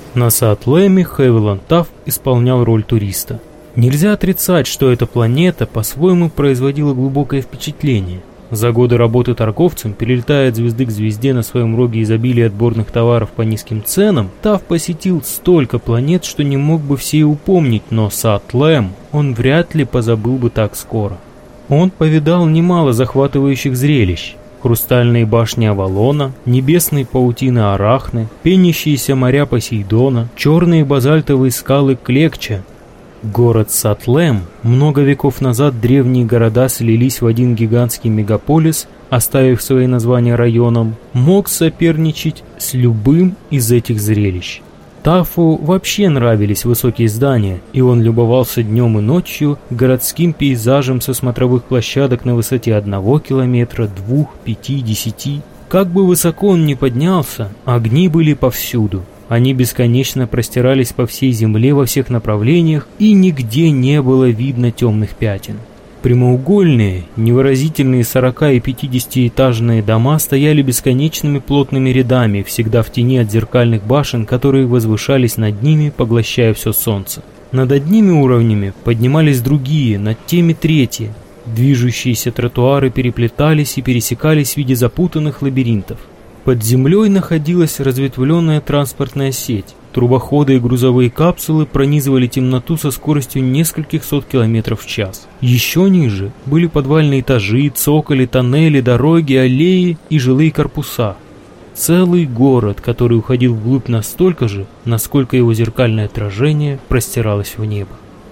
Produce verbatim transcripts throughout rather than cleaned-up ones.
На Саатлеме Хевиланд Тафф исполнял роль туриста. Нельзя отрицать, что эта планета по-своему производила глубокое впечатление. За годы работы торговцем, перелетая от звезды к звезде на своем роге изобилия отборных товаров по низким ценам, Тафф посетил столько планет, что не мог бы все и упомнить, но Саатлем он вряд ли позабыл бы так скоро. Он повидал немало захватывающих зрелищ. Хрустальные башни Авалона, небесные паутины Арахны, пенящиеся моря Посейдона, черные базальтовые скалы Клекча. Город Саатлем, много веков назад древние города слились в один гигантский мегаполис, оставив свои названия районам, мог соперничать с любым из этих зрелищ. Таффу вообще нравились высокие здания, и он любовался днем и ночью городским пейзажем со смотровых площадок на высоте одного километра, двух, пяти, десяти. Как бы высоко он ни поднялся, огни были повсюду. Они бесконечно простирались по всей земле во всех направлениях, и нигде не было видно темных пятен. Прямоугольные, невыразительные сорока- и пятидесятиэтажные дома стояли бесконечными плотными рядами, всегда в тени от зеркальных башен, которые возвышались над ними, поглощая все солнце. Над одними уровнями поднимались другие, над теми третьи. Движущиеся тротуары переплетались и пересекались в виде запутанных лабиринтов. Под землей находилась разветвленная транспортная сеть. Трубоходы и грузовые капсулы пронизывали темноту со скоростью нескольких сот километров в час. Еще ниже были подвальные этажи, цоколи, тоннели, дороги, аллеи и жилые корпуса. Целый город, который уходил вглубь настолько же, насколько его зеркальное отражение простиралось в небо.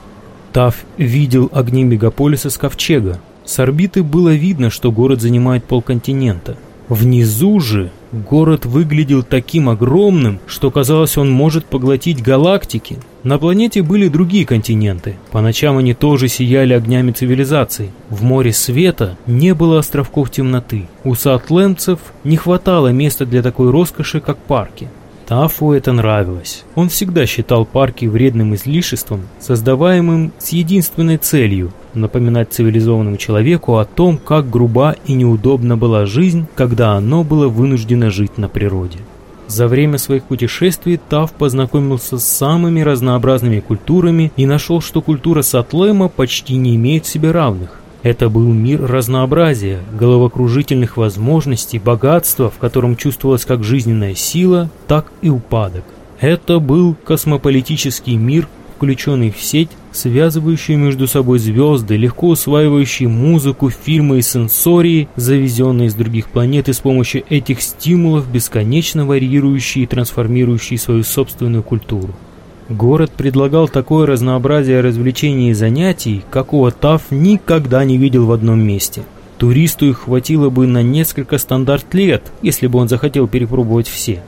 Тафф видел огни мегаполиса с ковчега. С орбиты было видно, что город занимает полконтинента. Внизу же город выглядел таким огромным, что казалось, он может поглотить галактики. На планете были другие континенты. По ночам они тоже сияли огнями цивилизаций. В море света не было островков темноты. У саатлемцев не хватало места для такой роскоши, как парки. Таффу это нравилось. Он всегда считал парки вредным излишеством, создаваемым с единственной целью – напоминать цивилизованному человеку о том, как груба и неудобна была жизнь, когда оно было вынуждено жить на природе. За время своих путешествий Тафф познакомился с самыми разнообразными культурами и нашел, что культура Саатлема почти не имеет себе равных. Это был мир разнообразия, головокружительных возможностей, богатства, в котором чувствовалась как жизненная сила, так и упадок. Это был космополитический мир, включенный в сеть, связывающую между собой звезды, легко усваивающий музыку, фильмы и сенсории, завезенные с других планет, и с помощью этих стимулов бесконечно варьирующие и трансформирующие свою собственную культуру. Город предлагал такое разнообразие развлечений и занятий, какого Тафф никогда не видел в одном месте. Туристу их хватило бы на несколько стандарт лет, если бы он захотел перепробовать все.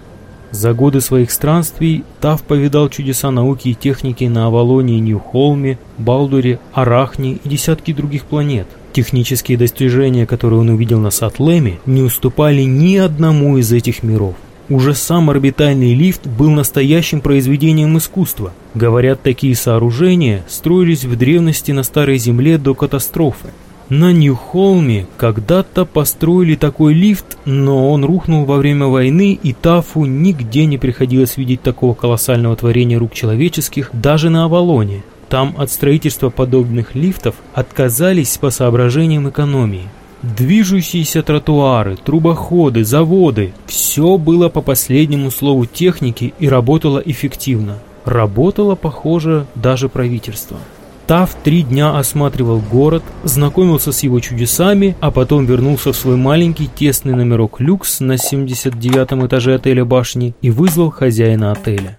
За годы своих странствий Тафф повидал чудеса науки и техники на Авалоне и Нью-Холме, Балдуре, Арахне и десятки других планет. Технические достижения, которые он увидел на Саатлеме, не уступали ни одному из этих миров. Уже сам орбитальный лифт был настоящим произведением искусства. Говорят, такие сооружения строились в древности на Старой Земле до катастрофы. На Нью-Холме когда-то построили такой лифт, но он рухнул во время войны, и Таффу нигде не приходилось видеть такого колоссального творения рук человеческих, даже на Авалоне. Там от строительства подобных лифтов отказались по соображениям экономии. Движущиеся тротуары, трубоходы, заводы – все было по последнему слову техники и работало эффективно. Работало, похоже, даже правительство. Тафф три дня осматривал город, знакомился с его чудесами, а потом вернулся в свой маленький тесный номерок люкс на семьдесят девятом этаже отеля «Башни» и вызвал хозяина отеля.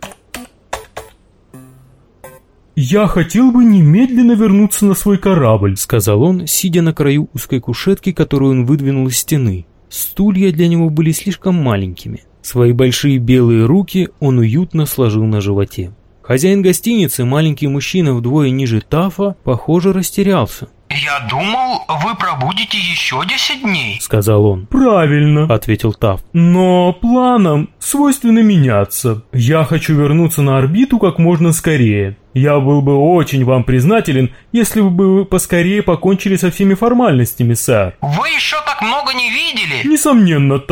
«Я хотел бы немедленно вернуться на свой корабль», — сказал он, сидя на краю узкой кушетки, которую он выдвинул из стены. Стулья для него были слишком маленькими. Свои большие белые руки он уютно сложил на животе. Хозяин гостиницы, маленький мужчина вдвое ниже Таффа, похоже, растерялся. «Я думал, вы пробудете еще десять дней», — сказал он. «Правильно», — ответил Тафф. «Но планам свойственно меняться. Я хочу вернуться на орбиту как можно скорее. Я был бы очень вам признателен, если бы вы поскорее покончили со всеми формальностями, сэр». «Вы еще так много не видели?» «Несомненно так.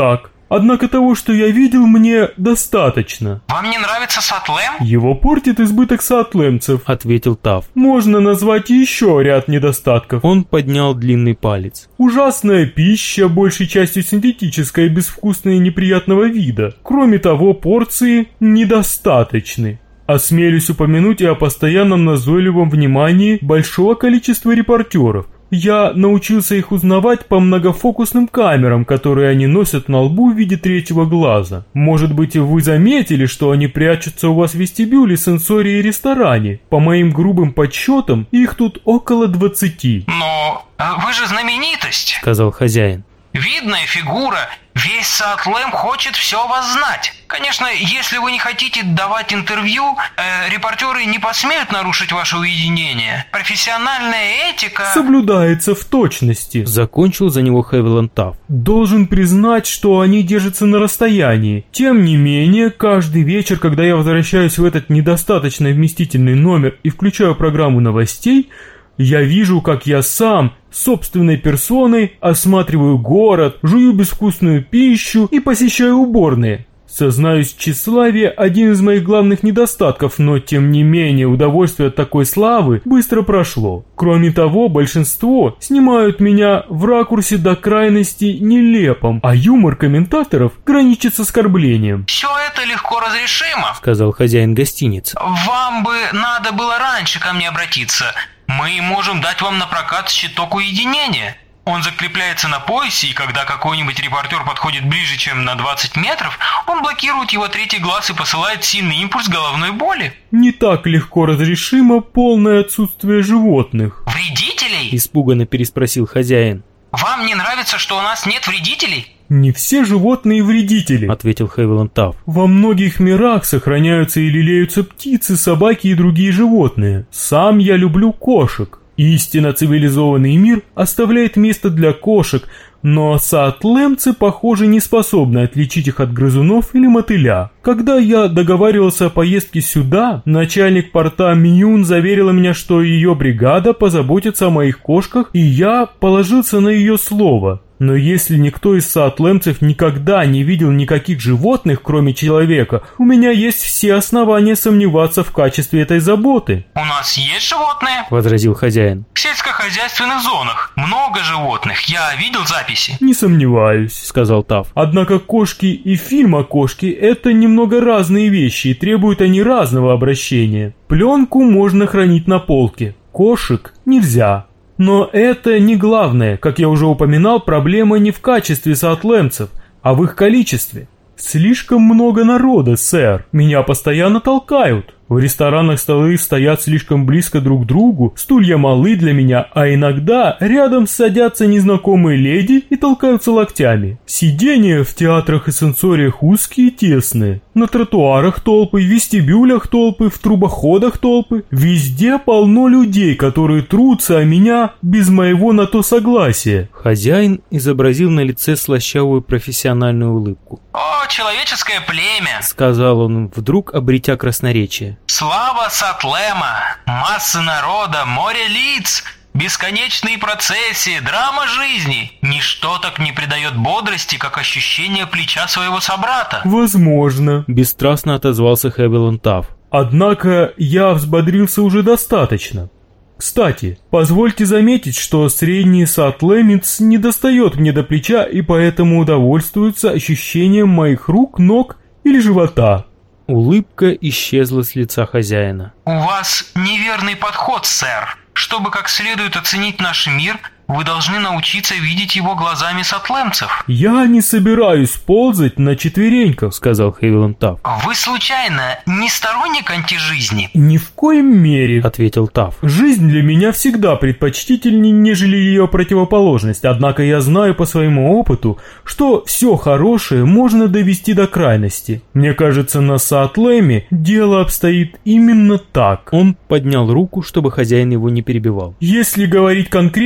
Однако того, что я видел, мне достаточно. Вам не нравится Саатлем? Его портит избыток саатлемцев, ответил Таф. Можно назвать еще ряд недостатков. Он поднял длинный палец. Ужасная пища, большей частью синтетическая, безвкусная и неприятного вида. Кроме того, порции недостаточны. Осмелюсь упомянуть и о постоянном назойливом внимании большого количества репортеров. Я научился их узнавать по многофокусным камерам, которые они носят на лбу в виде третьего глаза. Может быть, вы заметили, что они прячутся у вас в вестибюле, сенсории и ресторане. По моим грубым подсчетам, их тут около двадцати. Но вы же знаменитость, сказал хозяин. Видная фигура, весь Саатлем хочет все о вас знать. Конечно, если вы не хотите давать интервью, э, репортеры не посмеют нарушить ваше уединение. Профессиональная этика... соблюдается в точности. Закончил за него Хевиланд Таф. Должен признать, что они держатся на расстоянии. Тем не менее, каждый вечер, когда я возвращаюсь в этот недостаточно вместительный номер и включаю программу новостей, я вижу, как я сам, собственной персоной, осматриваю город, жую безвкусную пищу и посещаю уборные. Сознаюсь, тщеславие – один из моих главных недостатков, но тем не менее удовольствие от такой славы быстро прошло. Кроме того, большинство снимают меня в ракурсе до крайности нелепом, а юмор комментаторов граничит с оскорблением. «Все это легко разрешимо», – сказал хозяин гостиницы. «Вам бы надо было раньше ко мне обратиться. Мы можем дать вам на прокат щиток уединения. Он закрепляется на поясе, и когда какой-нибудь репортер подходит ближе, чем на двадцать метров, он блокирует его третий глаз и посылает сильный импульс головной боли». Не так легко разрешимо полное отсутствие животных. «Вредителей?» – испуганно переспросил хозяин. «Вам не нравится, что у нас нет вредителей?» «Не все животные вредители», — ответил Хевиланд Таф. «Во многих мирах сохраняются и лелеются птицы, собаки и другие животные. Сам я люблю кошек. Истинно цивилизованный мир оставляет место для кошек, но саатлемцы, похоже, не способны отличить их от грызунов или мотыля. Когда я договаривался о поездке сюда, начальник порта Мьюн заверила меня, что ее бригада позаботится о моих кошках, и я положился на ее слово. Но если никто из саатлемцев никогда не видел никаких животных, кроме человека, у меня есть все основания сомневаться в качестве этой заботы». «У нас есть животные», — возразил хозяин. «В сельскохозяйственных зонах много животных, я видел записи». «Не сомневаюсь», — сказал Таф. «Однако кошки и фильм о кошке — это немного разные вещи, и требуют они разного обращения. Пленку можно хранить на полке, кошек нельзя». Но это не главное. Как я уже упоминал, проблема не в качестве саатлемцев, а в их количестве. Слишком много народа, сэр. Меня постоянно толкают. В ресторанах столы стоят слишком близко друг к другу, стулья малы для меня, а иногда рядом садятся незнакомые леди и толкаются локтями. Сидения в театрах и сенсориях узкие и тесные. На тротуарах толпы, в вестибюлях толпы, в трубоходах толпы. Везде полно людей, которые трутся о меня без моего на то согласия». Хозяин изобразил на лице слащавую профессиональную улыбку. «О, человеческое племя!» — сказал он, вдруг обретя красноречие. «Слава Саатлема! Массы народа, море лиц, бесконечные процессии, драма жизни. Ничто так не придает бодрости, как ощущение плеча своего собрата». «Возможно», — бесстрастно отозвался Хевиланд Таф. «Однако я взбодрился уже достаточно. Кстати, позвольте заметить, что средний саатлемец не достает мне до плеча и поэтому удовольствуется ощущением моих рук, ног или живота». Улыбка исчезла с лица хозяина. «У вас неверный подход, сэр. Чтобы как следует оценить наш мир, вы должны научиться видеть его глазами саатлемцев». «Я не собираюсь ползать на четвереньках», — сказал Хевиланд Таф. «Вы случайно не сторонник антижизни?» «Ни в коем мере», — ответил Таф. «Жизнь для меня всегда предпочтительнее, нежели ее противоположность, однако я знаю по своему опыту, что все хорошее можно довести до крайности. Мне кажется, на Саатлеме дело обстоит именно так». Он поднял руку, чтобы хозяин его не перебивал. «Если говорить конкретнее,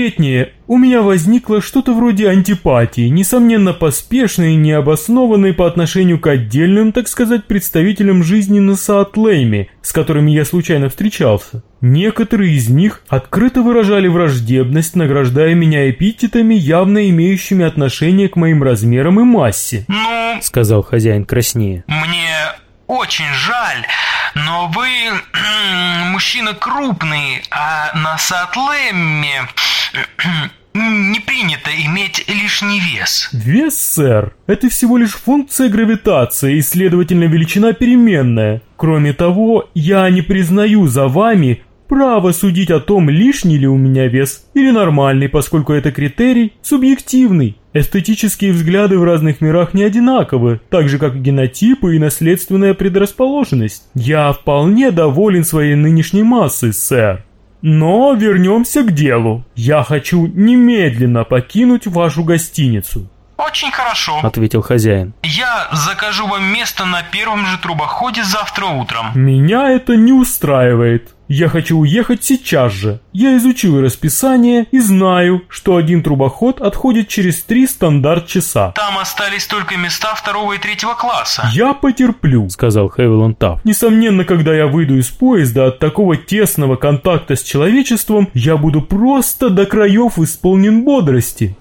у меня возникло что-то вроде антипатии, несомненно поспешной и необоснованной по отношению к отдельным, так сказать, представителям жизни на Саатлейме, с которыми я случайно встречался. Некоторые из них открыто выражали враждебность, награждая меня эпитетами, явно имеющими отношение к моим размерам и массе. «Ну, — сказал хозяин краснее, — мне очень жаль, но вы мужчина крупный, а на Саатлейме не принято иметь лишний вес». «Вес, сэр, это всего лишь функция гравитации и, следовательно, величина переменная. Кроме того, я не признаю за вами право судить о том, лишний ли у меня вес или нормальный, поскольку это критерий субъективный. Эстетические взгляды в разных мирах не одинаковы, так же как генотипы и наследственная предрасположенность. Я вполне доволен своей нынешней массой, сэр. Но вернемся к делу. Я хочу немедленно покинуть вашу гостиницу». «Очень хорошо», — ответил хозяин. «Я закажу вам место на первом же трубоходе завтра утром». «Меня это не устраивает. Я хочу уехать сейчас же. Я изучил расписание и знаю, что один трубоход отходит через три стандарт-часа. Там остались только места второго и третьего класса». «Я потерплю», — сказал Хевиланд Тафт. «Несомненно, когда я выйду из поезда от такого тесного контакта с человечеством, я буду просто до краев исполнен бодрости».